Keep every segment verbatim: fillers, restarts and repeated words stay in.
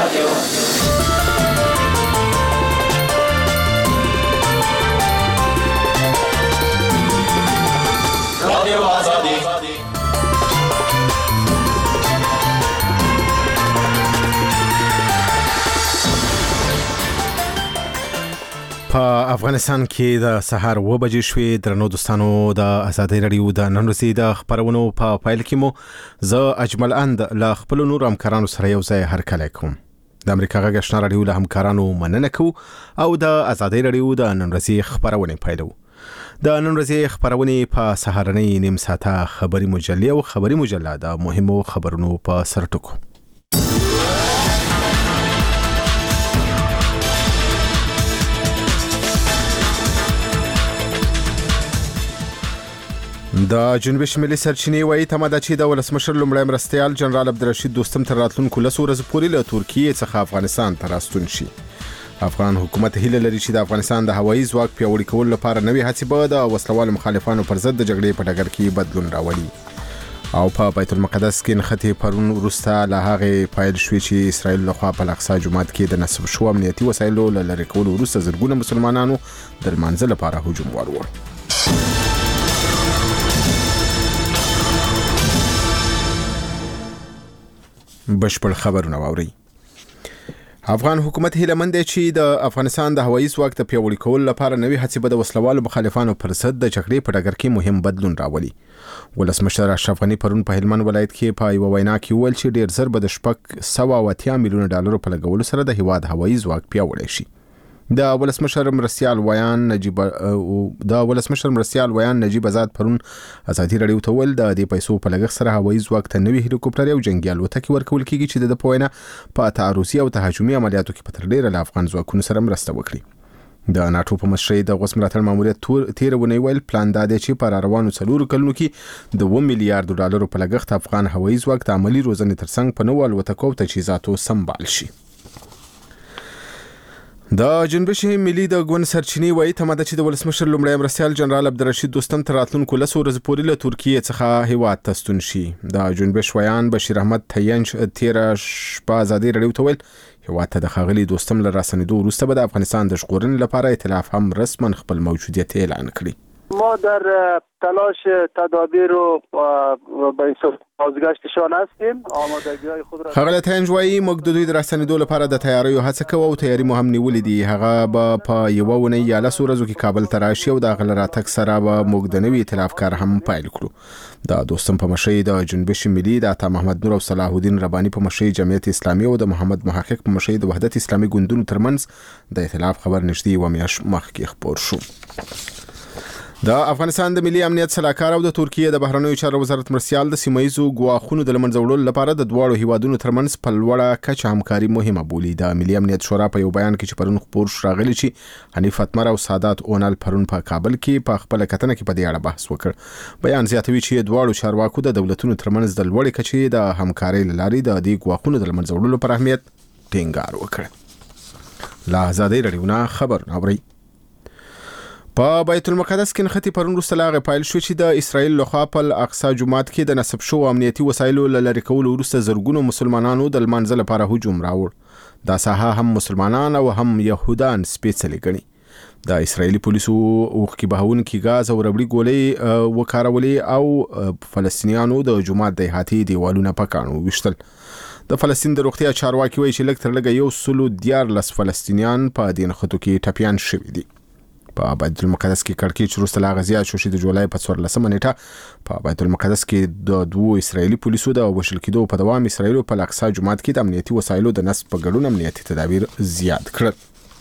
په افغانستان کې د سهار و بجې شوې. درنو دوستانو، د ازادي رادیو د نن ورځې د خبرونو په پایل کې مو زه اجمل اند له خپل نور همکارانو سره یو ځای هرکلی کوم. د امریکا غږ آشنا رادیو له همکارانو مننه کوو او د ازادي رادیو د نن ورځې خبرونه پیلو. د نن ورځې خبرونه په سهارنۍ نیم ساعته خبري مجلې او خبري مجله د مهمو خبرونو په سر ټکو. د جنوبي شمالي سرچینې وایي تمه ده چې د ولسمشر لومړی مرستیال جنرال عبدالرشید دوستم تر راتلونکو لسو ورځو پورې له ترکیې څخه افغانستان ته راستون شي. افغان حکومت هیله لري چې د افغانستان د هوایي ځواک پیاوړي کولو لپاره نوې هڅې به د وسلوالو مخالفانو پر ضد د جګړې په ډګر کې بدلون راولي. او په بیت المقدس کې نښتې پرون وروسته له هغې پیل شوې چې اسرائیل لخوا په الاقصی جومات کې د نصب شو امنیتي وسایلو له لرې کولو وروسته زرګونه مسلمانانو د لمانځه لپاره هجوم وروړ. بشپړ خبرونه واوري. افغان حکومت هیله مند دی چې د افغانستان د هوایي ځواک د پیاوړي کولو لپاره نوې هڅې به د وسلوالو مخالفانو پر ضد د جګړې په ډګر کې مهم بدلون راولي. ولسمشر اشرف غني پرون په هلمند ولایت کې په یوه وینا کې وویل چې ډېر زر به د شپږ سوه او اتیا میلیونه ډالرو په لګولو سره د هیواد هوایي ځواک پیاوړی شي. د ولسمشر مرستیال ویان نجیب د ولسمشر مرستیال ویان نجیب آزاد پرون ازادي رادیو ته ویل د دې پیسو په لګښت سره هوایي ځواک ته نوي هلیکوپټر او جنگي الوتکې ورکول کیږي چې د په وینا په تعرضي او تهاجمي عملیاتو کې په تر ډیره له افغان ځواکونو سره مرسته وکړي. د ناتو په مشرۍ د غوث ملاتړ ماموریت تیر ونی ویل پلان دا دی چې په روانو څلورو کلونو کې د اووه میلیارډ ډالرو په لګښت افغان هوایي ځواک د عملي روزنې ترڅنګ په نوو الوتکو او تجهیزاتو سمبال شي. د جنوبي شمالي د ګوند سرچینې وایي تمه ده چې د ولسمشر لومړی مرستیال جنرال عبدالرشید دوستم تر راتلونکو لسو ورځو پورې له ترکیې څخه هیواد ته ستون شي. د جنوبي شویان بشیر احمد تینج تیره شپه ازادي رادیو ته ویل هیواد ته د ښاغلي دوستم له راستنېدو وروسته به د افغانستان د ژغورنې لپاره ائتلاف هم رسما خپل موجودیت اعلان کړي. ما در تلاش تدابیر رو به این بازگشتشان هستیم. آمادگی‌های خود را ښاغلی تینج وایي موږ د دوی د راستنېدو لپاره د تیاریو هڅه کوو او تیاري مو هم نیولې دي. هغه به په یوه اونۍ یا لسو ورځو کې کابل ته راشي او د هغه له راتګ سره به موږ د نوي ائتلاف کار هم پیل کړو. د دوستم په مشرۍ د جنوبي شمالي د عطا محمد نور او صلاح الدین رباني په مشرۍ جمعیت اسلامي او د محمد محقق په مشرۍ د وحدت اسلامي ګوندونو ترمنځ د ائتلاف خبر نږدې یوه میاشت مخکې خپور شو. د افغانستان د ملي امنیت سلاکار او د ترکیې د بهرنیو چارو وزارت مرستیال د سیمایي ګواښونو د لمنځه وړلو لپاره د دواړو هیوادونو ترمنځ په لوړه کچه همکاري مهمه بولي. د ملي امنیت شورا په یو بیان کې چې پرون خپور شو راغلی چې حنیف اتمر او سادات اونل پرون په کابل کې په خپل کتنه کې په دې اړه بحث وکړ. بیان زیاتوي چې دواړو چارواکو د دولتونو ترمنځ د لوړې کچې د همکارۍ له لارې د دې ګواښونو د لمنځه وړلو پر اهمیت ټینګار وکړ. لا ازادي رادیو نه خبرونه اورئ. په بیت المقدس کې نښتې پرون وروسته له هغې پیل شو چې د اسرائیل لخوا په الاقصی جومات کې د نصب شوو امنیتي وسایلو له لرې کولو وروسته زرګونو مسلمانانو د لمانځه لپاره هجوم راوړ. دا ساحه هم مسلمانان او هم یهودان سپېڅلې ګڼي. د اسرائیلي پولیسو اوښکې بهونکي ګاز او ربړي ګولۍ وکارولې او فلسطینیانو د جومات د احاطې دیوالونه په کاڼو وویشتل. د فلسطین د روغتیا چارواکي وایي چې لږ تر لږه یو سلو دیارلس فلسطینیان په دې نښتو کې ټپیان شوي دي. په بیت المقدس کې کړکېچ وروسته لا هغه زیات شو چې د جولای په څوارلسمه نیټه په بیت المقدس کې د دوو اسرائیلي پولیسو د وژل کېدو په دوام اسرائیل په الاقصی جومات کې د امنیتي وسایلو د نصب په ګډون امنیتي تدابیر زیات کړل.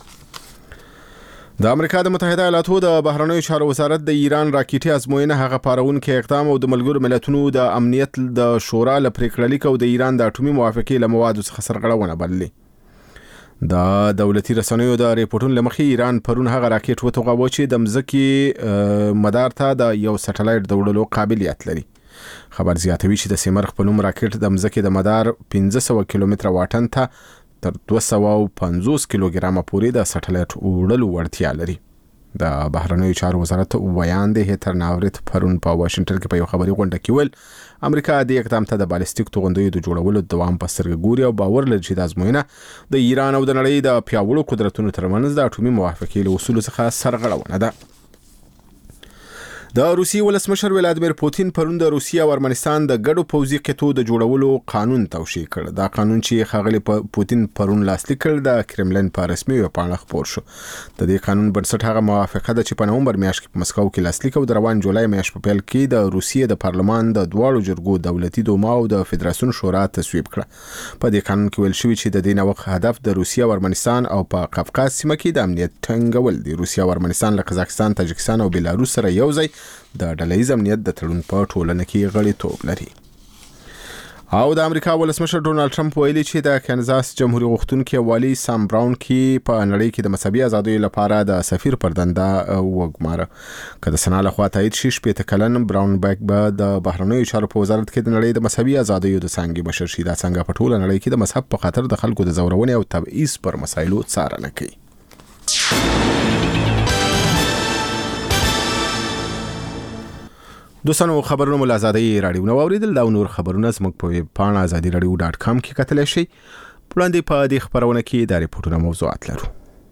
د امریکا د متحده ایالاتو د بهرنیو چارو وزارت د ایران راکېټي ازموینه هغه پارونکي اقدام او د ملګرو ملتونو د امنیت د شورا له پریکړه لیک او د ایران د اټومي موافقې له موادو څخه سرغړونه بللې. د دولتي رسنیو د ریپورتونو له مخې ایران پرون هغه راکېټ وتوغاوه چې د مځکې مدار ته د یو سټلایټ د وړلو قابلیت لري. خبر زیاتوي چې د سیمرغ په نوم راکېټ د مځکې د مدار پنځه سوه کیلومتره واټن ته تر دوه سوه پنځوس کیلوګرامه پورې د سټلایټ وړلو وړتیا لري. د بهرنیو چارو وزارت ویاندې هیتر ناورت پرون په واشنگټن کې په یو خبري غونډه کې ویل امریکا د اقدام ته د بالستیک توغندیو د جوړولو دوام په سترګه ګوري او باور لري چې د ازموینه د ایران او د نړۍ د پیاوړو قدرتونو ترمنځ د اټومي موافقې له اصولو څخه سرغړونه ده. د روسیې ولسمشر ولادیمیر پوتین پرون د روسیې او ارمنستان د ګډو پوځي قطو د جوړولو قانون توشیح کړ. دا قانون چې ښاغلي پوتین پرون لاسلیک کړ د کرملین په رسمي ویبپاڼه خپور شو. د دې قانون بنسټ هغه موافقه ده چې په نومبر میاشت کې په مسکو کې لاسلیک او د روان جولای میاشت په پیل کې د روسیې د پارلمان د دواړو جرګو دولتي دوما او د فدراسیون شورا تصویب کړه. په دې قانون کې ویل شوی چې د دې نوښت هدف د روسیې او ارمنستان او په قفقاز سیمه کې د امنیت ټینګول دي. روسیې او ارمنستان له قزاقستان، تاجکستان او بلاروس سره یو ځای د ډلهیز امنیت د تړون په ټولنه کې غړیتوب لري. او د امریکا ولسمشر ډونالد ټرمپ ویلي چې د کانزاس جمهوریت غوښتونکي والي سام براون کې په نړۍ کې د مذهبي ازادۍ لپاره د سفیر پر دنده وګماره. که د سنا له خوا تایید شي شپېته کلن براون بیک به د بهرنیو چارو په وزارت کې د نړۍ د مذهبي ازادۍ د څانګې مشر شي. دا څنګه په ټوله نړۍ کې د مذهب په خاطر د خلکو د زورونې او تبعیض پر مسایلو څارنه کوي. دوستانو خبرونه مو آزادۍ رادیو نو اوریدل دا نور خبرونه زموږ په ویب پاڼه آزادۍ رادیو ډاټ کام کې کتلی شئ. وړاندې په دې خبرونه کې د ریپورتونو موضوعات لرو.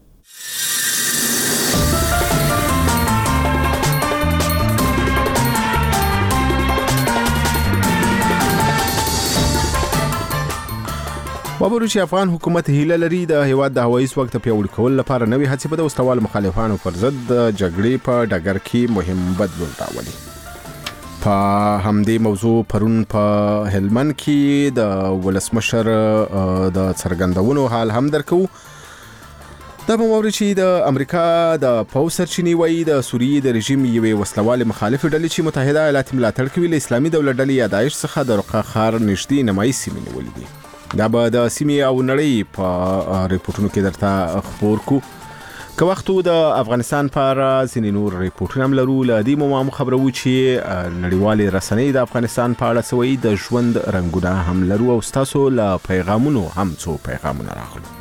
وابرو چې افغان حکومت هیله لري د هیواد د هوایي ځواک د پیاوړي کولو لپاره نوې هڅې به د وسلوال مخالفانو پر ضد د جګړې په ډګر کې مهم بدلون راولي. په همدې موضوع پرون په هلمند کې د ولسمشر د څرګندونو حال هم درکو. دا په موري چې د امریکا د پوځ سرچینې وایي د سوریې د رژیم یوې وسلوال مخالف ډلې چې متحده ایالات ملاتړ کوي له اسلامي دولت ډلې یا داعش څخه د رقه خار نږدې نیمایي سیمې نیولې دي. دا به د سیمې او نړۍ په ریپورتونو کې درته خبر کو. که وختو د افغانستان پر ځینې نور ریپورتونه هم لرو. له دې مو خبرو چې نړیوالې رسنۍ د افغانستان په اړه سوي د ژوند رنګونه هم لرو او ستاسو له پیغامونو هم څو پیغامونه راغلو.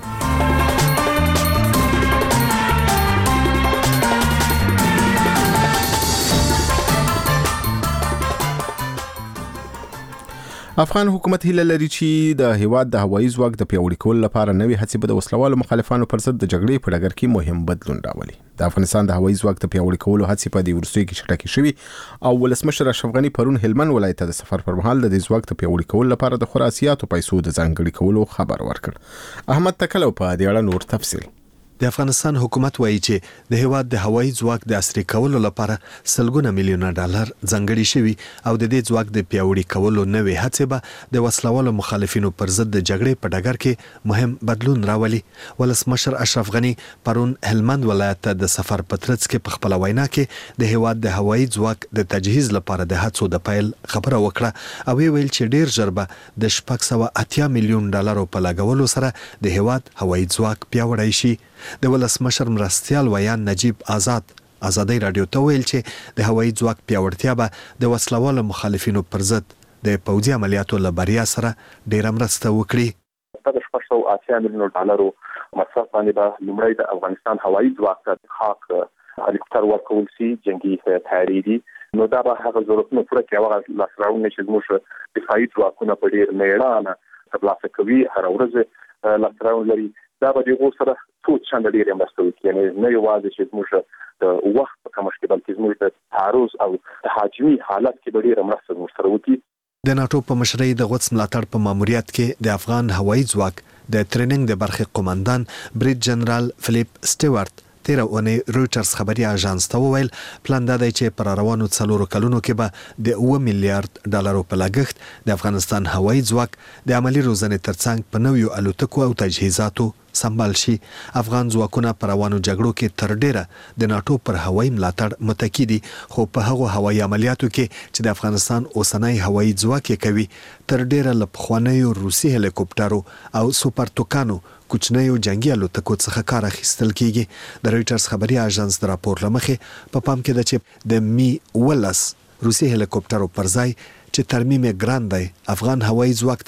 افغان حکومت هیله لري چې د هیواد د هوایي ځواک د پیاوړي کولو لپاره نوې هڅې به د وسلوالو مخالفانو پر ضد د جګړې په ډګر کې مهم بدلون راولي. د افغانستان د هوایي ځواک د پیاوړي کولو هڅې په دې وروستیو کې چټکې شوي او ولسمشر اشرف غني پرون هلمند ولایت ته د سفر پر مهال د دې ځواک د پیاوړي کولو لپاره د خراسیاتو پیسو د ځانګړي کولو خبر ورکړ. احمد تکلو په دې اړه نور تفصیل. د افغانستان حکومت وایي چې د هیواد د هوایي ځواک د عصري کولو لپاره سلګونه میلیونه ډالر ځانګړي شوي او د دې ځواک د پیاوړي کولو نوې هڅې به د وسلوالو مخالفینو پر ضد د جګړې په ډګر کې مهم بدلون راولي. ولسمشر اشرف غني پرون هلمند ولایت ته د سفر په ترڅ کې په خپل وینا کې د هیواد د هوایي ځواک د تجهیز لپاره د هڅو د پیل خبره وکړه او ویل چې ډیر ژر به د شپږ سوه اتیا میلیون ډالرو په لګولو سره د هیواد هوایي ځواک پیاوړی شي. د ولسمشر مرستیال ویان نجیب آزاد آزادۍ رادیو ته ویل چې د هوایي ځواک پیاوړتیا به د وسلوالو مخالفینو پر ضد د پوځي عملیاتو له بریا سره ډیره مرسته وکړي. د شپږ سوه اتیا میلیونو ډالرو مصرف باندې به لومړی د افغانستان هوایي ځواک ته خاک هلیکوپټر ورکول شي، جنګي تیاري دي. نو دا به هغه ضرورتونه پوره کوي هغه لاسراوړنې چې زموږ دفاعي ځواکونه په ډېر میړانه ترلاسه کوي هره ورځ لاسراوړنې لري. دا به دغه سره څو چنده ډېرې مرسته وکړي، یعنې نه یوازې چې زموږ د وخت په کمښت کې بلکې زموږ د تعرض او تهاجمي حالت کې به ډېره مرسته زموږ سره وکړي. د ناټو په مشرۍ د غوڅ ملاتړ په ماموریت کې د افغان هوایي ځواک د ټریننګ د برخې قومندان بریډ جنرال فلیپ سټیوارت تیر اونۍ رويټرز خبري اژانس ته وویل پلان دا دی چې پر روانو څلورو کلونو کې به د اوه میلیارډ ډالرو په لګښت د افغانستان هوایي ځواک د عملی روزنې ترڅنګ په نویو الوتکو او تجهیزاتو سمبال شي. افغان ځواکونه پر روانو جګړو کې تر ډیره د ناټو پر هوایي ملاتړ متکی دي، خو په هغو هوایي عملیاتو کې چې د افغانستان اوسنۍ هوایي ځواک کوي تر ډیره له پخوانیو روسي هلیکوپټرو او سوپر توکانو کوچنیو جنگي الوتکو څخه کار اخیستل کیږي. د رويټرز خبري اژانس د راپور لمخې په پام کې ده چې د می ولس روسي هلیکوپټرو پر ځای چې ترمیم ګران دی افغان هوایي ځواک ته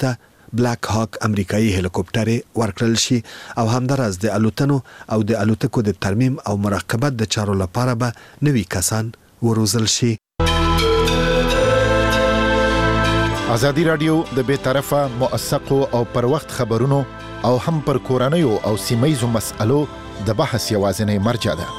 بلاک هاک امریکایي هلیکوپټر ورکړل شي او همدارس د الوتنو او د الوتکو د ترمیم او مراقبت د چارو لپاره به نوي کسان وروزل شي. ازادي رادیو د بې طرفه موثقو او پر وخت خبرونو او هم پر کورنیو او سیمایزو مسألو د بحث یوازینی مرجع ده.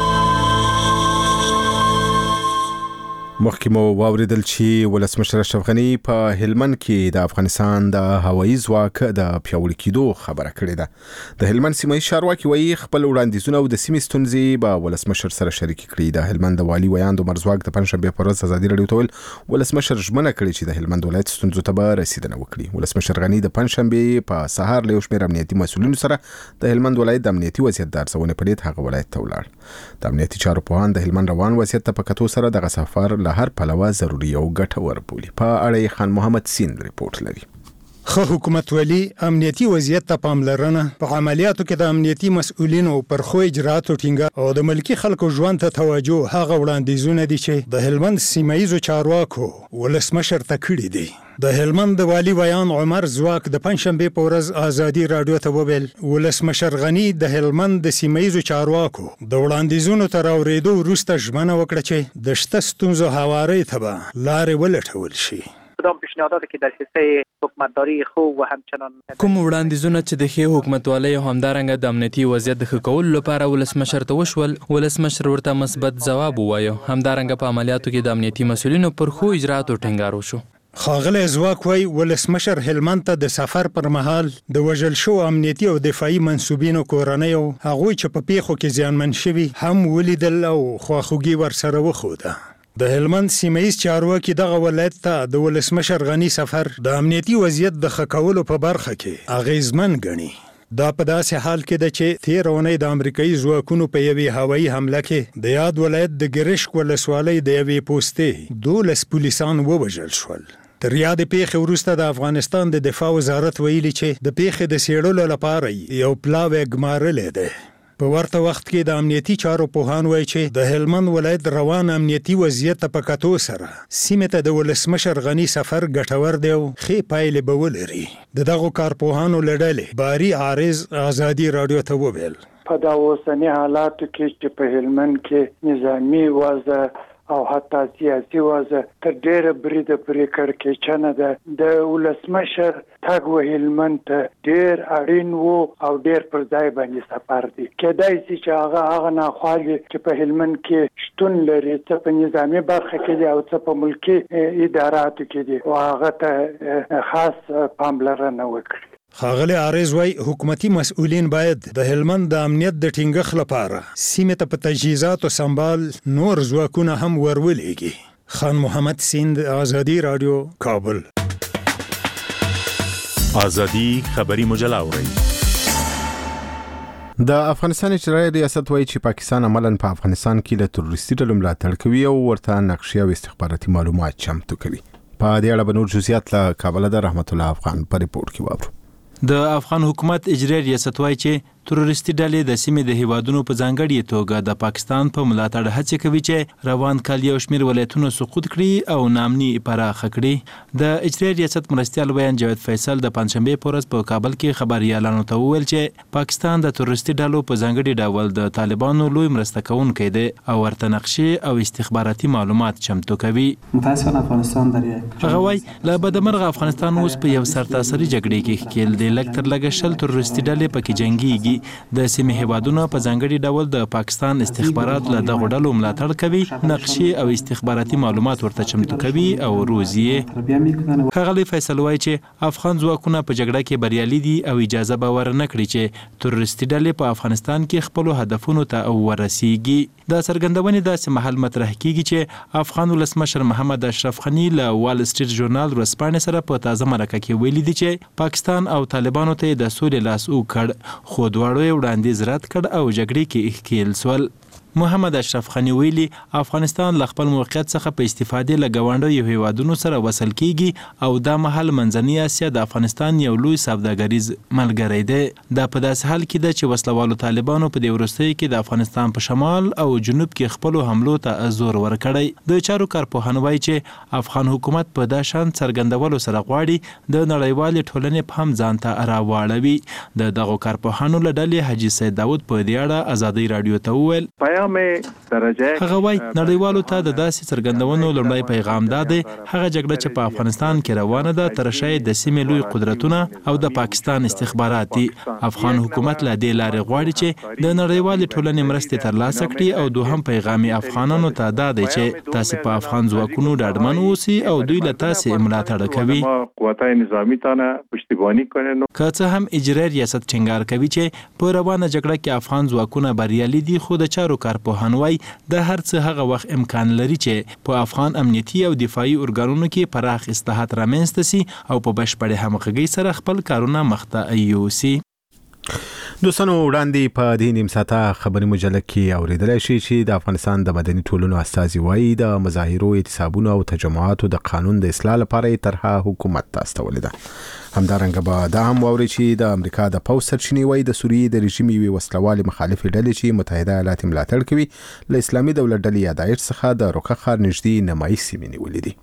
مخکې مو واوریدل چې ولسمشر اشرف غني په هلمند کې د افغانستان د هوایي ځواک د پیاوړي کېدو خبره کړې ده. د هلمند سیمه چارواکي وایي خپل وړاندیزونه او د سیمې ستونزې به ولسمشر سره شریک کړي. د هلمند والي ویاند عمر ځواک د پنځشنبې په ورځ ازادي رادیو ته ویل ولسمشر ژمنه کړې چې د هلمند ولایت ستونزو ته به رسیدنه وکړي. ولسمشر غني د پنځشنبې په سهار له یو شمېر امنیتي مسؤلینو سره د هلمند ولایت د امنیتي وضعیت د ارزونې په لید هغه ولایت ته ولاړ. د امنیتي چارو پوهان د هلمند روان وضعیت ته په کتو سره دغه سفر له هر پلوه ضروري او ګټور بولي. په اړه خان محمد سین ریپورت لري. خو حکومت ولی امنیتي وضعیت ته پاملرنه په عملیاتو کې د امنیتي مسؤلینو پر خو اجراتو ټینګه او د ملکی خلکو ژوند ته توجه هغه وړاندیزونه دي چې د هلمند سیمایزو چارواکو ولسمشر ته کړي دي. د هلمند والی ویان عمر ځواک د پنځشنبې په ورځ ازادي رادیو ته وویل ولسمشر غني د هلمند د سیمایزو چارواکو د وړاندیزونو تر اورېدو وروسته ژمنه وکړه چې د شته ستونزو هواري ته به لارې ولټول شي. کدام پیشنهاداتی که در حصه حکومتداری خوب و همچنان کوم وړاندیزونه چې د ښې حکومتوالۍ او همدارنګه د امنیتي وضعیت د ښه کولو لپاره ولسمشر ته وشول، ولسمشر ورته مثبت ځواب ووایه. همدارنګه په عملیاتو کې د امنیتي مسؤلینو پر ښو اجراتو ټینګار وشو. ښاغلی ځواک وایي ولسمشر هلمند ته د سفر پر مهال د وژل شو امنیتي او دفاعي منصوبینو کورنیو هغوی چې په پیښو کې زیانمن شوي هم ولیدل او خواخوږي ورسره وښوده. د هلمند سیمایي چارواکي دغه ولایت ته د ولسمشر غني سفر د امنیتي وضعیت د ښه کولو په برخه کې اغیزمن ګڼي. دا په داسې حال کې ده چې تېره اونۍ د امریکایي ځواکونو په یوې هوایي حمله کې د یاد ولایت د ګرشک ولسوالۍ د یوې پوستې دولس پولیسان ووژل شول. تر یادې پیښې وروسته د افغانستان د دفاع وزارت ویلي چې د پیښې د څېړلو لپاره یو پلاوی ګمارلی دی. په ورته وخت کې د امنیتي چارو پوهان وایي چې د هلمند ولایت روان امنیتي وضعیت ته په کتو سره سیمې ته د ولسمشر غني سفر ګټور دی او ښې پایلې به ولري. د دغو کارپوهانو له ډلې باري عارض ازادي رادیو ته وویل په دا اوسني حالاتو کې چې په هلمند کې نظامي وضع او حتی سیاسي وضع تر ډېره بریده پورې کړکېچنه ده. د ولسمشر تګ و هلمند ته ډېر اړین و او ډېر پر ځای باندې سفر دی. کېدای شي چې هغه هغه ناخوالې چې په هلمند کې شتون لري څه په نظامي برخه کې دي او څه په ملکي اداراتو کې دي او هغه ته خاص پاملرنه وکړي. ښاغلی عارض وایي حکومتي مسؤلین باید د هلمند د امنیت د ټینګښت لپاره سیمې ته په تجهیزاتو سمبال نور ځواکونه هم ورولېږي. خان محمد سیند، ازادي رادیو، کابل. ازادي خبری مجله اورئ. د افغانستان اجرایي ریاست وایي چې پاکستان عملاً په افغانستان کې له تروریستي ډلو ملاتړ کوي او ورته نقشې او استخباراتي معلومات چمتو کوي. په دې اړه به نور جزئیات له کابل د رحمت الله افغان په ریپورت کې واورو. د افغان حکومت اجرایي ریاست وایي چې تروریستي ډلې د سیمې د هیوادونو په ځانګړي توګه د پاکستان په ملاتړ هڅې کوي چې روان کال یو شمېر ولایتونه سقوط کړي او ناامني پراخه کړي. د اجرایي ریاست مرستیال ویان جاوید فیصل د پنځشنبې په ورځ په کابل کې خبریالانو ته وویل چې پاکستان د تروریستي ډلو په ځانګړي ډول د طالبانو لوی مرسته کوونکی دی او ورته نقشې او استخباراتي معلومات چمتو کوي. متاسفانه افغانستان در یک هغه وایي له بدمرغه افغانستان اوس په یو سرتاسري جګړې کې ښکېل دی. لږ تر لږه شل تروریستي ډلې پکې جنګېږي. د سیمې هیوادونو په ځانګړي ډول د پاکستان استخبارات له دغو ډلو ملاتړ کوي، نقشې او استخباراتي معلومات ورته چمتو کوي او روزي یې. ښاغلی فیصل وایي چې افغان ځواکونه په جګړه کې بریالي دي او اجازه به ورنه کړي چې تروریستي ډلې په افغانستان کې خپلو هدفونو ته ورسیږي. د څرګندونې داسې مهال مطرح کیږي چې افغان ولسمشر محمد اشرف غني له وال سټریټ ژورنال ورځپاڼې سره په تازه مرکه کې ویلي دي چې پاکستان او طالبانو ته د سولې لاس اوږد کړ، خو دواړو یې وړاندیز رد کړ او جګړې کې ښکېل سول. محمد اشرف غنی ویلي افغانستان له خپل موقعیت څخه په استفادې له ګاونډیو هیوادونو سره وصل کیږي او دا مهال منځنۍ اسیا د افغانستان یو لوی سوداګریز ملګری دی. دا په داسې حال کې ده چې وسلوالو طالبانو په دې وروستیو کې د افغانستان په شمال او جنوب کې خپلو حملو ته زور ورکړی. د چارو کارپوهان وایي چې افغان حکومت په دا شان څرګندولو سره غواړي د نړیوالې ټولنې په هم ځان ته راواړوي. د دغو کارپوهانو له ډلې حاجي سید داود په دې اړه ازادۍ راډیو ته وویل. هغه وایي نړیوالو ته د داسې څرګندونو لومړی پیغام دا دی هغه جګړه چې په افغانستان کې روانه ده ترشا د سیمې لوی قدرتونه او د پاکستان استخبارات دي. افغان حکومت له دې لارې غواړي چې د نړیوالې ټولنې مرستې ترلاسه کړي او دوهم پیغام افغانانو ته دا دی چې تاسو په افغان ځواکونو ډاډمن اوسئ او دوی له تاسو ملاتړ کوي. قوتای نظامی تانه پشتیبانی کنن. که څه هم اجرایي ریاست ټینګار کوي چې په روانه جګړه کې افغان ځواکونه بریالي دي خو د چارو کارپوهان وایي د هر څه هغه وخت امکان لري چې په افغان امنیتي او دفاعي ارګانونو کې پراخ اصلاحات رامنځته سي او په بشپړه همغږۍ سره خپل کارونه مخته یوسي. دوستانو وړاندې په دې نیم ساعته خبري مجله کې اوریدلای شي چې د افغانستان د مدني ټولنو استازي وایي د مظاهرو اعتصابونو او تجمعاتو د قانون د اصلاح لپاره طرحه حکومت ته استولې ده. همدارنګه به دا هم واوري چې د امریکا د پوځ سرچینې وایي د سوریې د رژیم یوې وسلوالې مخالفې ډلې چې متحده ایالات ملاتړ کوي له اسلامي دولت ډلې یا داعش څخه د روکه ښار نږدې نیمایي سیمې نیولې دي.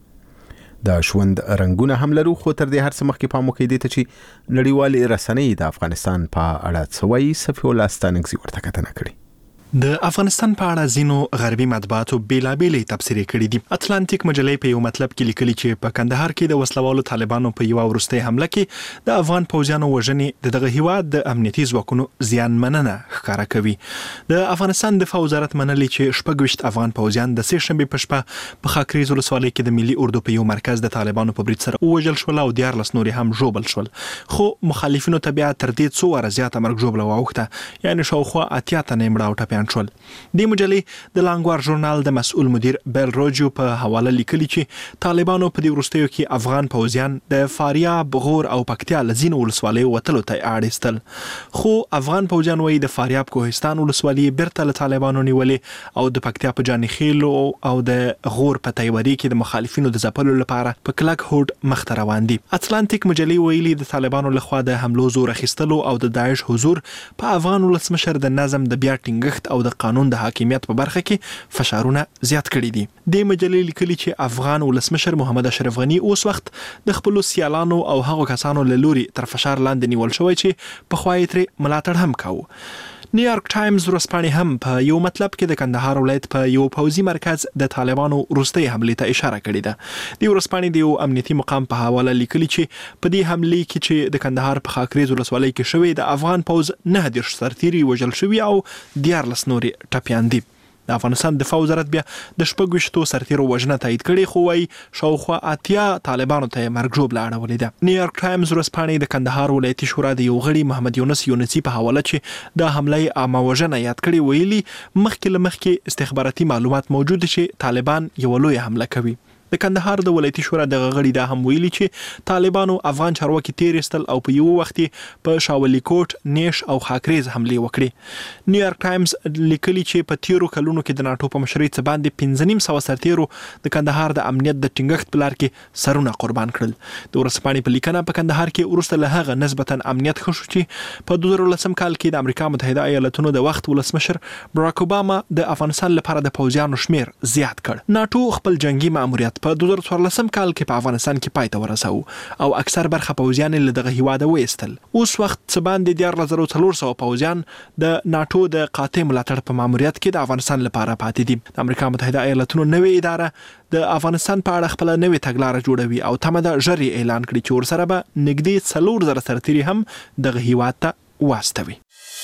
د ژوند رنګونه هم لرو خو تر دې هر څه مخکې پام وکړئ دې ته چې نړیوالې رسنۍ د افغانستان په اړه څه وایي. صفي الله ستانکزي ورته کتنه کړې. د افغانستان په اړه ځینو غربي مطبوعاتو بیلابېلې تبصرې کړې دي. اتلانتیک مجلې په یو مطلب کې لیکلي چې په کندهار کې د وسلوالو طالبانو په یو وروستۍ حمله کې د افغان پوځیانو وژنې د دغه هیواد د امنیتي ځواکونو زیان مننه ښکاره کوي. د افغانستان دفاع وزارت منلي چې شپږ ویشت افغان پوځیان د سې شنبې په شپه په خاکریز ولسوالۍ کې د ملي اردو په یو مرکز د طالبانو په برید سره ووژل شول او دیارلس نور هم ژوبل شول. خو مخالفینو ته بیا تر دې څو واره زیاته مرګ ژوبله واوښته، یعنې شاوخوا اتیا تنه مړه او ټپیان شول. د مجلې د لانګوار ژورنال د مسؤل مدیر بیل روجو په حواله لیکلي چې طالبانو په دې وروستیو کې افغان پوځیان د فاریاب، غور او پکتیا له ځینو ولسوالیو وتلو ته اړ ایستل. خو افغان پوځیان وایي د فاریاب کوهستان ولسوالۍ بیرته له طالبانو نیولې او د پکتیا په جاني خیلو او د غور په تیوري کې د مخالفینو د ځپلو لپاره په کلک هوډ مخته روان دي. اتلانتیک مجلې ویلي د طالبانو لخوا د حملو زور اخیستلو او د داعش حضور په افغان ولسمشر د نظم د بیا ټینګښت او د قانون د حاکمیت په برخه کې فشارونه زیات کړي دي. د مجلې لیکلي چې افغان ولسمشر محمد اشرف غنی اوس وخت د خپل سیالانو او هغو کسانو له لوري تر فشار لاندې نیول شوی چې په خوای ترې ملاتړ هم کاوه. نیویارک ټایمز ورځپاڼې هم په یو مطلب کې د کندهار ولایت په یو پوځي مرکز د طالبانو وروستۍ حملې ته اشاره کړې ده. د ورځپاڼې د یو امنیتي مقام په حواله لیکلي چې په دې حملې کې چې د کندهار په خاکریز ولسوالۍ کې شوې د افغان پوځ نه دېرش سرتیري وژل شوي او دیارلس نورې ټپیان دي. د افغانستان دفاع وزارت بیا د شپږ ویشتو سرتیرو وژنه تایید کړې، خو وايي شاوخوا اتیا طالبانو ته مرګ ژوبله اړولې ده. نیویارک ټایمز ورځپاڼې د کندهار ولایتي شورا د یو غړي محمد یونس یونسي په حواله چې د حملې عامه وژنه یاد کړې ویلي مخکې له مخکې استخباراتي معلومات موجود چې طالبان یو لوی حمله کوي. د کندهار د ولایتي شورا د غړي دا هم ویلي چې طالبانو افغان چارواکي تیر استل او په یو وخت په شاولی کوټ، نیش او خاکریز حمله وکړي. نیویارک ټایمز لیکلي چې په تیرو کلونو کې د ناتو په مشرۍ څخه باندې پنځه نیم سوه سرتیرو د کندهار د امنیت د ټینګښت په لار کې سرونه قربان کړل. د ورځپاڼې په لیکنه په کندهار کې وروسته له هغه نسبتا امنیت ښه شو چې په دوه زره ولسم کال کې د امریکا متحده ایالاتونو د وخت ولسمشر براک اوباما د افغانستان لپاره د پوځیانو شمیر زیات کړ. ناتو خپل جنگي ماموریت په دوه زره څوارلسم کال کې په افغانستان کې پای ته ورساو او اکثر برخه پوځیان له دغه هیواده وایستل. اوس وخت څه باندې دیارلس زره څلور سوه پوځیان د ناتو د قاطع ملاتړ په ماموریت کې د افغانستان لپاره پاتې دي. د امریکا متحده ایالاتونو نوې اداره د افغانستان په اړه خپل نوې تګلارې جوړوي او تمه ده ژر اعلان کړي چې ورسره به نږدې څلور زره سرتیري هم دغه هیواد ته واستوي.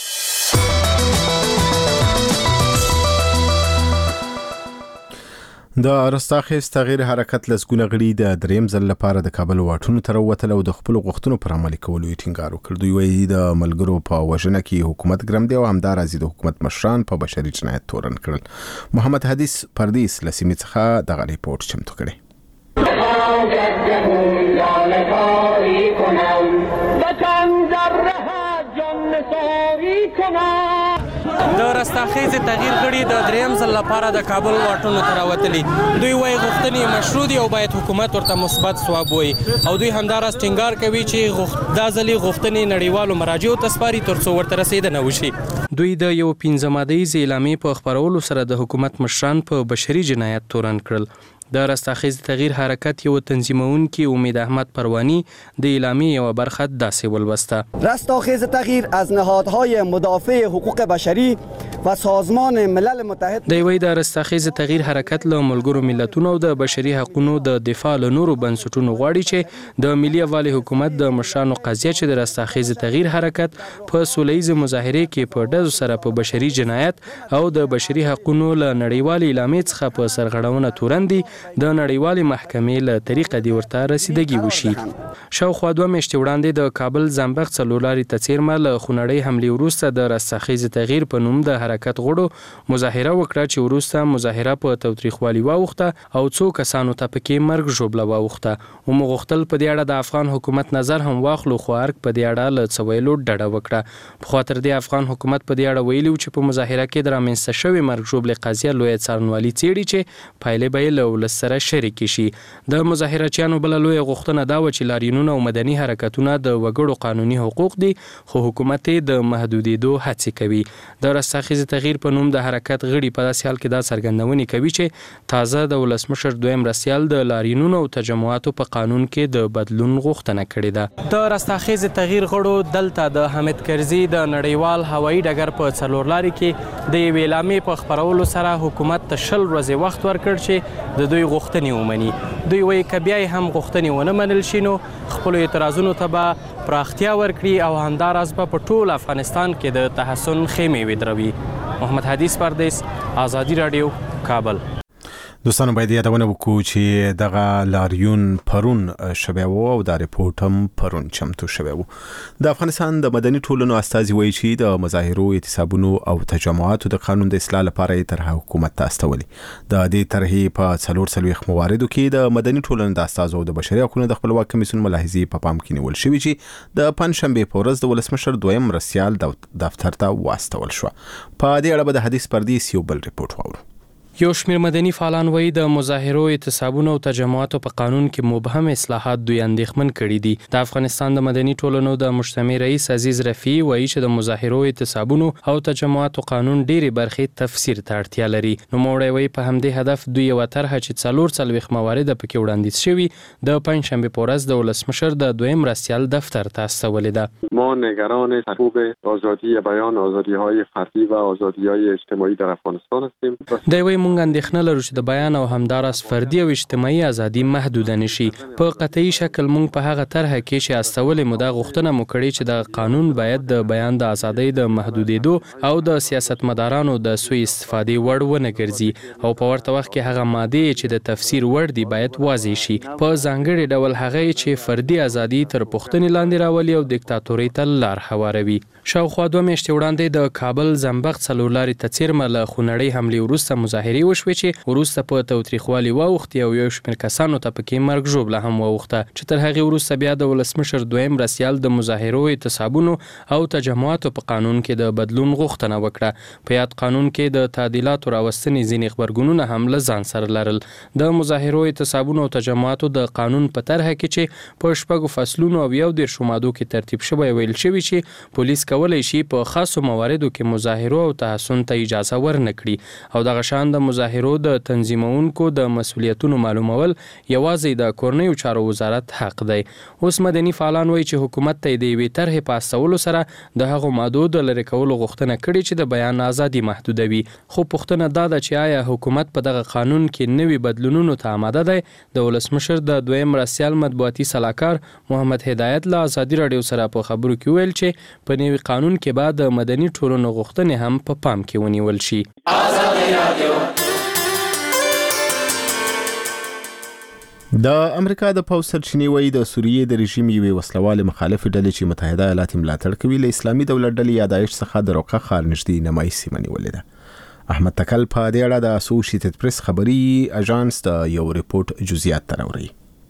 د ارستاخیز تغییر حرکت لسګونه غړي د دریم ځل لپاره د کابل واټونو ته راووتل او د خپلو غوښتنو پر عملي کولو یې ټینګار وکړ. دوی وایي د ملګرو په وژنه کې حکومت ګرم دی او همداراز د حکومت مشران په بشري جنایت تورن کړل. محمد حدیث پردیس له سیمې څخه دغه ریپورت چمتو کړی. د رستاخیز تغییر غړي د دریم ځل لپاره د کابل واټونو ته راوتلي. دوی وايي غوښتنې مشروع دي او باید حکومت ورته مثبت ځواب ووایي او دوی همداراز ټینګار کوي چې دا ځلې غوښتنې نړیوالو مراجعو ته سپاري تر څو ورته رسېدنه وشي. دوی د یو پنځه مادهیزې اعلامیې په خپرولو سره د حکومت مشران په بشري جنایت تورن کړل. د رستاخیز تغییر حرکت یو تنظیمونکي امید احمد پروانی د اعلامیې یوه برخه داسې ولوسته: رستاخیز تغییر از نهادهای مدافع حقوق بشری و سازمان ملل متحد دی وی د رستاخیز تغییر حرکت له ملګرو ملتونو او د بشري حقوقو د دفاع له نورو بنسټونو غواړي چې د ملي یووالي حکومت د مشرانو قضیه چې د رستاخیز تغییر حرکت په سولیزه مظاهرې کې په ډزو سره په بشري جنایت او د بشري حقوقو له نړیوالي اعلامیې څخه په سرغړونه تورن دي د نړیوالې محکمې له طریقه دی ورته رسیدګي وشي. شاوخوا دوه میاشتې وړاندې د کابل زنبق څلورلارې ته څیرمه له خونړۍ حملې وروسته د رستاخیز تغییر په نوم د حرکت غړو مظاهره وکړه چې وروسته مظاهره په تاوتریخوالي واوښته او څو کسانو ته پکې مرګ ژوبله واوښته. ومو غوښتل په دې اړه د افغان حکومت نظر هم واخلو خو ارګ په دې اړه له څه ویلو ډډه وکړه. پخوا تر دې افغان حکومت په دې اړه ویلي چې په مظاهره کې د رامنځته شوې مرګ ژوبلې قضیه لویه څارنوالي څیړي چې پایلې به یې له ولس سره شریک شي. د مظاهرچیانو بله لویه غوښتنه دا وه چې لاریونونه او مدني حرکتونه د وګړو قانوني حقوق دي خو حکومت یې د محدودېدو هڅې کوي. د رستاخیز تغییر په نوم د حرکت غړي په داسې حال کې دا څرګندونې کوي چې تازه د ولسمشر دویم مرستیال د لاریونونو او تجمعاتو په قانون کې د بدلون غوښتنه کړې ده. د رستاخیز تغییر غړو دلته د حامد کرزي د نړیوال هوایي ډګر په څلورلارې کې د یوې اعلامیې په خپرولو سره حکومت ته شل ورځې وخت ورکړ چې د دوی غوښتنې ومني. دوی وایي که بیا هم غوښتنې ونه منل شي نو خپلو اعتراضونو ته به پراختیا ورکړي او همداراز به په ټول افغانستان کې د تحسن خیمې ودروي. محمد حدیث پردیس، آزادي راډیو، کابل. دوستانو باید یادونه وکړو چې دغه لاریون پرون شوی و او دا ریپورت هم پرون چمتو شوی و. د افغانستان د مدني ټولنو استازي وایي چې د مظاهرو، اعتصابونو او تجمعاتو د قانون د اصلاح لپاره یې طرحه حکومت ته استولې. د دې طرحې په څلور څلوېښت مواردو کې د مدني ټولنو د استازو او د بشري حقوقو د خپلواک کمیسیون ملاحظې په پام کې نیول شوي چې د پنجشنبې په ورځ د ولسمشر دویم مرستیال دفتر ته واستول شوه. په دې اړه به د حدیث پردیس یو بل ریپورت واورو. یو شمیر مدني فعالان وایي د مظاهرو، اعتصابونو او تجمعاتو په قانون کې مبهم اصلاحات دوی اندېښمن کړي دي. د افغانستان د مدني ټولنو د مجتمع رئیس عزیز رفیع وایي چې د مظاهرو، اعتصابونو او تجمعاتو قانون ډېرې برخې تفسیر ته اړتیا لري. نوموړی وایي په همدې هدف دوی یوه طرحه چې څلور څلوېښت موارد پکې وړاندیز شوي د پنجشنبې په ورځ د ولسمشر د دویم مرستیال دفتر ته استولې ده. ما نگران حقوق آزادی بیان، آزادی‌های فردی و آزادی‌های اجتماعی در افغانستان هستیم. دوی وایي موږ اندېښنه لرو چې د بیان او همداراز فردي او اجتماعي ازادي محدوده نشي. په قطعي شکل موږ په هغه طرحه کې چې استولې مو دا غوښتنه مو کړې چې د قانون باید د بیان د ازادۍ د محدودېدو او د سیاستمدارانو د سوء استفادې وړ ونه ګرځي او په ورته وخت کې هغه مادې چې د تفسیر وړ دي باید واضح شي. په ځانګړي ډول هغه چې فردي ازادي تر پوښتنې لاندې راولي او دیکتاتورۍ ته لار هواروي. شاوخوا دوه میاشتې وړاندې د کابل زنبق څلورلارې ته څیرمه له خونړۍ حملې وروسته مظاهرې وشوې چې وروسته په تاوتریخوالي واوښتې او یو شمېر کسانو ته پکې مرګ ژوبله هم واوښته چې تر هغې وروسته بیا د ولسمشر دویم مرستیال د مظاهرو، اعتصابونو او تجمعاتو په قانون کې د بدلون غوښتنه وکړه. په یاد قانون کې د تعدیلاتو راوستنې ځینې غبرګونونه هم له ځان سره لرل. د مظاهرو، اعتصابونو او تجمعاتو د قانون په طرحه کې چې په شپږو فصلونو او یو دېرشو مادو کې ترتیب شوی ویل شوي چې پولیس کولی شي په خاصو مواردو کې مظاهرو او تحسن ته اجازه ورنه کړي او دغه شان د مظاهرو د تنظیمونکو د مسؤلیتونو معلومول یوازې د کورنیو چارو وزارت حق دی. اوس مدني فعالان وایي چې حکومت ته د یوې طرحې په استولو سره د هغو مادو د لرې کولو غوښتنه کړې چې د بیان ازادي محدودوي. خو پوښتنه دا ده چې آیا حکومت په دغه قانون کې نوي بدلونونو ته آماده دی؟ د ولسمشر د دویم مرستیال مطبوعاتي سلاکار محمد هدایت له ازادي راډیو سره په خبرو کې ویل چې په نوي قانون کې بعد د مدني ټولنو غوښتنې هم په پام کې ونیول شي. د امریکا د پوځ سرچینې وایي د سوریې د رژیم یوې وسلوالې مخالفې ډلې چې متحده ایالات ملاتړ کوي له اسلامي دولت ډلې یا داعش څخه د روقه ښار نږدې نیمایي سیمه نیولې ده. احمد تکل په دې اړه د اسوسییټډ پریس خبري اژانس د یو ریپورت جزئیات راوړي.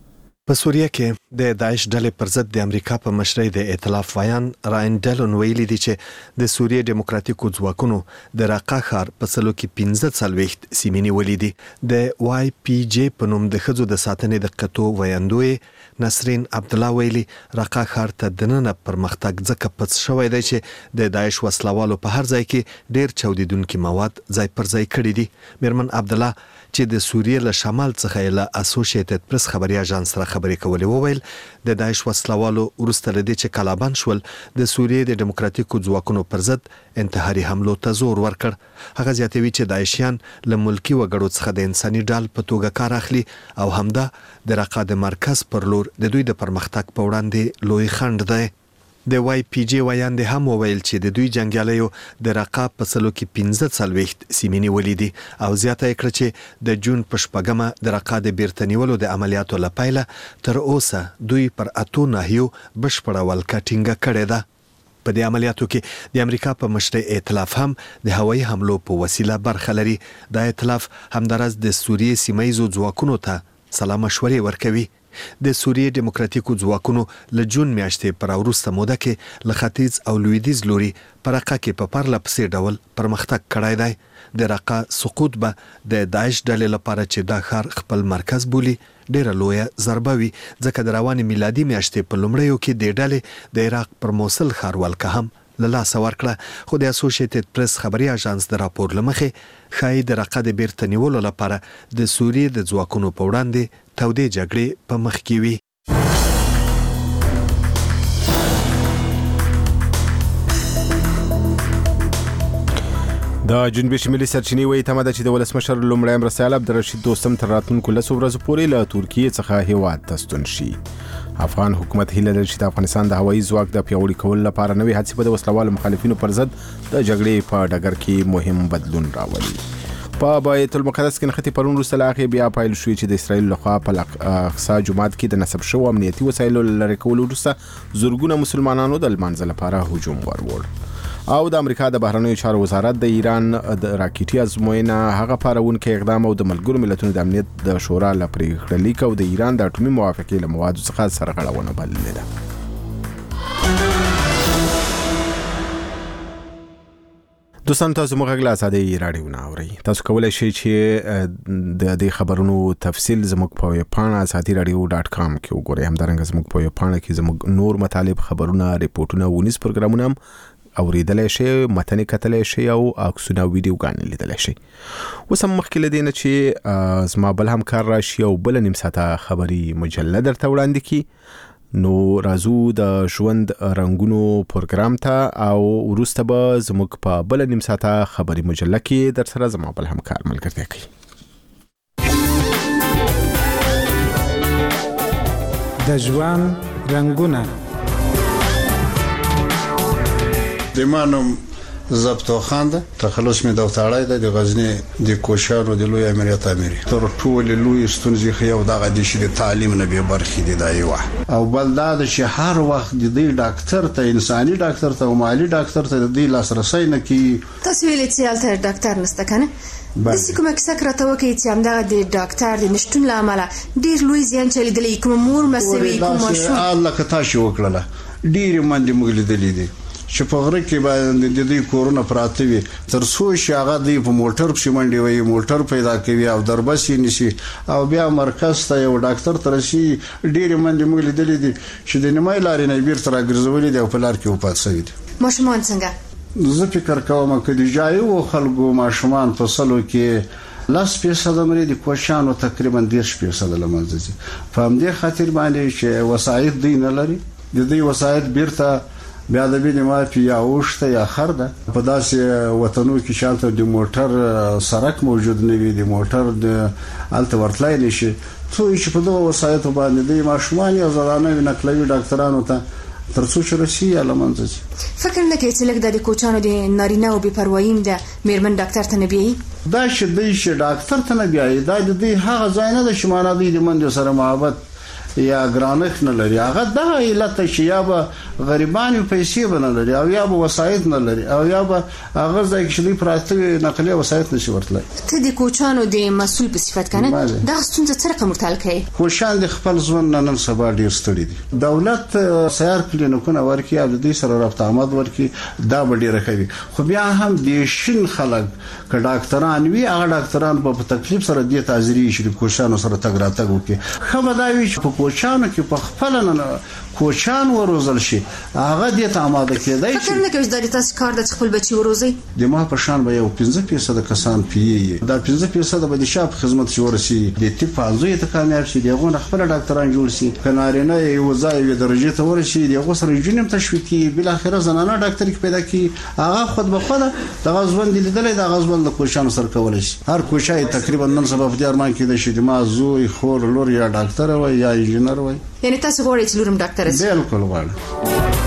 په سوریه کې د داعش ډلې پر ضد د امریکا په مشرۍ د ائتلاف وایان راین ډلون ویلي دي چې د سوریې دیموکراتیکو ځواکونو د راقا ښار په سلو کې پنځه څلوېښت سیمې نیولې دي. د وای پی جی په نوم د ښځو د ساتنې د قطو ویاندوی نسرین عبدالله ویلي راقا ښار ته دننه پرمختګ ځکه پڅ شوی دی چې د داعش وسلوالو په هر ځای کې ډېر چاودیدونکي مواد ځای پر ځای کړي دي. میرمن عبدالله چې د سوریې له شمال څخه له اسوسییټډ پریس خبري اژانس سره خبرې کولې وویل د داعش وسلوالو وروسته لدې چې کلابند شول د سوریې د دیموکراتیکو ځواکونو پر ضد انتحاري حملو ته زور ورکړ. هغه زیاتوي چې داعشیان له ملکی وګړو څخه د انساني ډال په توګه کار اخلي او همدا د راقا د مرکز پر لور د دوی د پرمختګ په وړاندې لوی خنډ دی. د وای پی جی ویان د هم وویل چې د دوی جنگیالیو د راقا په سلو کې پنځه څلوېښت سیمې نیولې دي او زیاته یې کړه چې د جون په شپږمه د راقا د بیرته نیولو د عملیاتو له پیله تر اوسه دوی پر اتو ناحیو بشپړه ولکه ټینګه کړې ده. په دې عملیاتو کې د امریکا په مشرۍ ائتلاف هم د هوایي حملو په وسیله برخه لري. دا ائتلاف همدارس د سوریې سیمایزو ځواکونو ته سلا مشورې ورکوي. د سوریې دیموکراتیکو ځواکونو له جون میاشتې پر وروسته موده کې له ختیځ او لویدیځ لوري په راقا کې په پرله پسې ډول پرمختګ کړی دی. د راقا سقوط به د داعش ډلې لپاره چې دا ښار خپل مرکز بولي ډیره لویه ضربه وي ځکه د روانې میلادي میاشتې په لومړیو کې د ډلې د عراق پر موصل ښار ولکه هم له لاسه ورکړه. خو د اسوسییټډ پریس خبري اژانس د راپور له مخې ښایي د راقا د بیرته نیولو لپاره د سوریې د ځواکونو په وړاندې تودې جګړې په مخ کې وي. د جنوبي شمالي سرچینې وایي تمه ده چې د ولسمشر لومړی مرستیال عبدالرشید دوستم تر راتلونکو لسو ورځو پورې له ترکیې څخه هیواد ته ستون شي. افغان حکومت هیله لري چې د افغانستان د هوایي ځواک د پیاوړي کولو لپاره نوې هڅې به د وسلوالو مخالفینو پر ضد د جګړې په ډګر کې مهم بدلون راولي. په بیت المقدس کې نښتې پرون وروسته له هغې بیا پیل شوې چې د اسرائیل لخوا په اقصی جومات کې د نصب شوو امنیتي وسایلو له لرې کولو وروسته زرګونه مسلمانانو د لمانځه لپاره هجوم وروړ. او د امریکا د بهرنیو چارو وزارت د ایران د راکټي ازموینه هغه پارونکي اقدام او د ملګرو ملتونو د امنیت د شورا له پریکړې لیک او د ایران د اټومي موافقې له موادو څخه سرغړونه بللې ده. دوستان تاسو موږ غږ له ازادۍ راډیو نه اورئ. تاسو کولی شئ چې د دې خبرونو تفصیل زموږ په ویب پاڼه ازادي راډیو ډاټ کام کې وګورئ. همدارنګه زموږ په ویب پاڼه کې زموږ نور مطالب خبرونه ریپورټونه ونیز پروګرامونه هم اوریدلای شئ، متن کتلای شئ او عکسونه او ویډیوګانې لیدلای شئ. اوس هم مخکې له دې نه چې زما بل همکار راشي او بله نیم ساعته خبري مجله درته وړاندې کړي، نو راځو د ژوند رنګونو پروګرام ته او وروسته به زموږ په بله نیم ساعته خبري مجله کې در سره زما بل همکار ملګرتیا کوي. د ژوند رنګونه د مانم زبطو خانده تخلص می دوتاړای د غزنی د کوشانو د لوی امریت امری تر ټول لوی ستونزې خو یو دغه د شي تعلیم نه به برخې دی دای وه او بل دا د شهر وخت د ډاکټر ته انساني ډاکټر ته او مالی ډاکټر ته د لاسرسي نه کی تاسو ویلې چې الته ډاکټر نشته کنه د کومه کیسه کراته وکي چې همدا د ډاکټر د نشټون لامل ډیر لوی زیان چلیدلې کوم مور مسوي کوم شو الله کتا شي وکړه ډیر منډي مګلیدلې دي چې په غره کې باندې د دې کورونا پراته وي تر څو شاغه دی په موټر په منډي وي موټر پیدا کوي او دربسي نشي او بیا مرکز ته یو ډاکټر تر شي ډیر منډي مګلیدلې دي چې د نیمای لارې نه بیر تر ګرځولې دی په لار کې وپاتسوي دي. ماشومان څنګه زه فکر کوم چې د جایو خلکو ماشومان په سلو کې لاس پیسه د مری د کوشانو تقریبا ډیر پیسه د لمنځي په همدې خاطر باندې چې وسایت دی نه لري د دې وسایت بیرته بیا د بینه ما په یا اوشته یا خرده په داسې وطنو کې شانته د موټر سرک موجود نه وي د موټر د الته ورتلای نشي څو چې په دغه وسایت باندې د ماشومان یا زرانه نقلوي ډاکټرانو ته تر څو چې رسی علمانځي فکر نه کوي چې لکه د کوچانو د نارینه او بي پروايي د میرمن ډاکټر ته نه بي دا چې د ډاکټر ته نه بي دا د هغه ځای نه د شمانه د منځ سره محبت یا ګرانښت نه لري هغه دغه علت چې یا به غریبان پیسې به نه لري او یا به وسایط نه لري او یا به هغه ځای کې چې پراته نقلیه وسایط نشي ورتلای. ته د کوچانو د مسؤل په صفت کنه دا ستونزه څه رقم ورتل کوي؟ کوچان د خپل ژوند نن سبا ډیر ستړي دي. دولت سیار کلینیکونه ورکي او د دې سره رابطه آمد ورکي دا به ډیره کوي خو بیا هم د شین خلک ک ډاکټران وی هغه ډاکټران په تکلیف سره د تازری شي کوچانو سره تګ راتګ وکي. خبرداوي چې په کوچانو کې په خپل نه کوچان وروزل شي هغه د آماده کېدای شي. فکر نه کوي د تاسو کار د خپل بچي وروزي د ما په شان به یو پنځه فیصد کسان پیي دا پنځه فیصد به د شاب خدمت شي ورسي د طب فازوی ته کامیاب شي دغه خپل ډاکټران جوړ شي کنارینه یو ځای درجه ته ورسي دغه سره جنم تشویقي بل اخر زنانه ډاکټر کې پیدا کی هغه خود به خود دغه ځوند لیدلې دغه ځوند د کوچانو سره کول شي. هر کوچای تقریبا نن سبا په ارمان کې د شي د ما زوی خور لور یا ډاکټر وای یا انجینر وای. یعنی تاسو غواړئ چې لورم ډاکټر شي؟ بالکل غواړم.